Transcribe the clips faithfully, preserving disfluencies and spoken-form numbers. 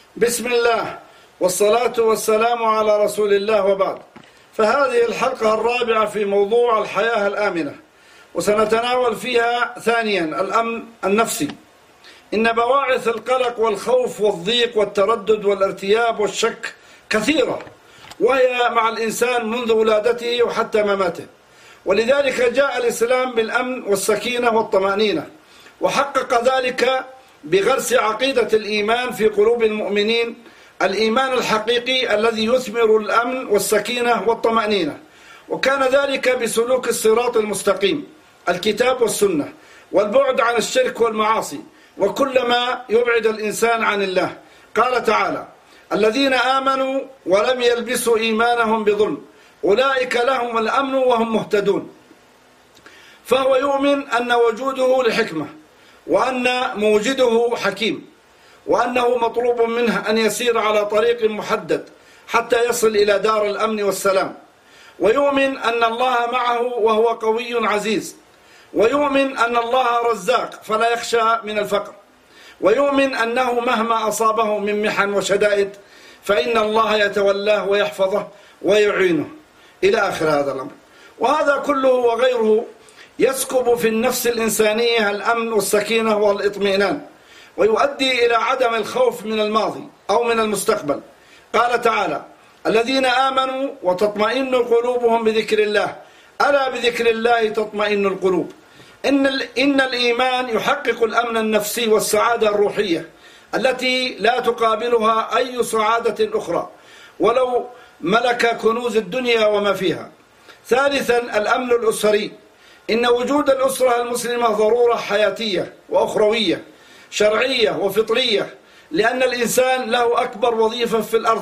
بسم الله والصلاة والسلام على رسول الله، وبعد. فهذه الحلقة الرابعة في موضوع الحياة الآمنة، وسنتناول فيها ثانيا الأمن النفسي. إن بواعث القلق والخوف والضيق والتردد والارتياب والشك كثيرة، وهي مع الإنسان منذ ولادته وحتى مماته، ولذلك جاء الإسلام بالأمن والسكينة والطمأنينة، وحقق ذلك بغرس عقيدة الإيمان في قلوب المؤمنين، الإيمان الحقيقي الذي يثمر الأمن والسكينة والطمأنينة. وكان ذلك بسلوك الصراط المستقيم، الكتاب والسنة، والبعد عن الشرك والمعاصي وكل ما يبعد الإنسان عن الله. قال تعالى: الذين آمنوا ولم يلبسوا إيمانهم بظلم أولئك لهم الأمن وهم مهتدون. فهو يؤمن أن وجوده لحكمة، وأن موجده حكيم، وأنه مطلوب منه أن يسير على طريق محدد حتى يصل إلى دار الأمن والسلام. ويؤمن أن الله معه وهو قوي عزيز، ويؤمن أن الله رزاق فلا يخشى من الفقر، ويؤمن أنه مهما أصابه من محن وشدائد فإن الله يتولاه ويحفظه ويعينه، إلى آخر هذا الأمر. وهذا كله وغيره يسكب في النفس الإنسانية الأمن والسكينة والإطمئنان، ويؤدي إلى عدم الخوف من الماضي أو من المستقبل. قال تعالى: الذين آمنوا وتطمئن قلوبهم بذكر الله، ألا بذكر الله تطمئن القلوب. إن, إن الإيمان يحقق الأمن النفسي والسعادة الروحية التي لا تقابلها أي سعادة أخرى ولو ملك كنوز الدنيا وما فيها. ثالثا الأمن الأسري. إن وجود الأسرة المسلمة ضرورة حياتية وأخروية شرعية وفطرية، لأن الإنسان له أكبر وظيفة في الأرض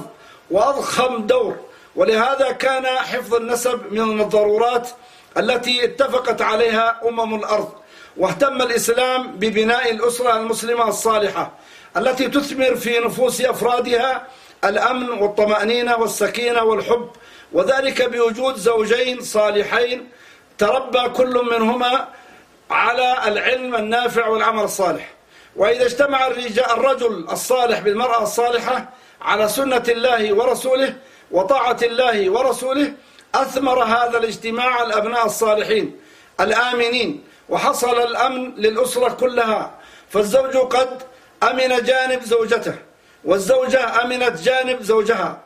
وأضخم دور، ولهذا كان حفظ النسب من الضرورات التي اتفقت عليها أمم الأرض. واهتم الإسلام ببناء الأسرة المسلمة الصالحة التي تثمر في نفوس أفرادها الأمن والطمأنينة والسكينة والحب، وذلك بوجود زوجين صالحين تربى كل منهما على العلم النافع والعمل الصالح. وإذا اجتمع الرجل الصالح بالمرأة الصالحة على سنة الله ورسوله وطاعة الله ورسوله، أثمر هذا الاجتماع الأبناء الصالحين الآمنين، وحصل الأمن للأسرة كلها. فالزوج قد أمن جانب زوجته، والزوجة أمنت جانب زوجها،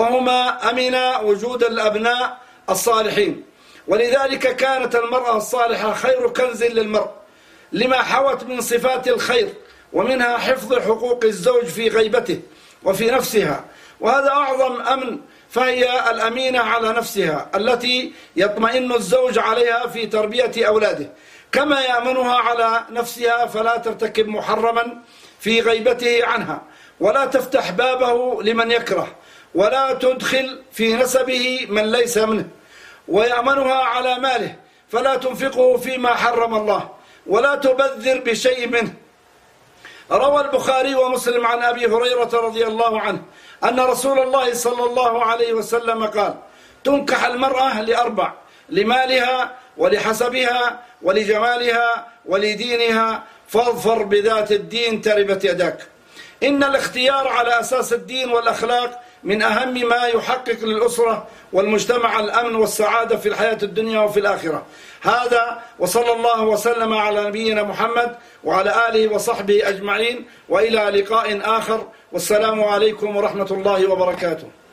وهما أمنا وجود الأبناء الصالحين. ولذلك كانت المرأة الصالحة خير كنز للمرء لما حوت من صفات الخير، ومنها حفظ حقوق الزوج في غيبته وفي نفسها، وهذا أعظم أمن. فهي الأمينة على نفسها التي يطمئن الزوج عليها في تربية أولاده، كما يأمنها على نفسها فلا ترتكب محرما في غيبته عنها، ولا تفتح بابه لمن يكره، ولا تدخل في نسبه من ليس منه، ويأمنها على ماله فلا تنفقه فيما حرم الله، ولا تبذر بشيء منه. روى البخاري ومسلم عن أبي هريرة رضي الله عنه أن رسول الله صلى الله عليه وسلم قال: تنكح المرأة لأربع: لمالها ولحسبها ولجمالها ولدينها، فاظفر بذات الدين تربت يداك. إن الاختيار على أساس الدين والأخلاق من أهم ما يحقق للأسرة والمجتمع الأمن والسعادة في الحياة الدنيا وفي الآخرة. هذا، وصلى الله وسلم على نبينا محمد وعلى آله وصحبه أجمعين، وإلى لقاء آخر، والسلام عليكم ورحمة الله وبركاته.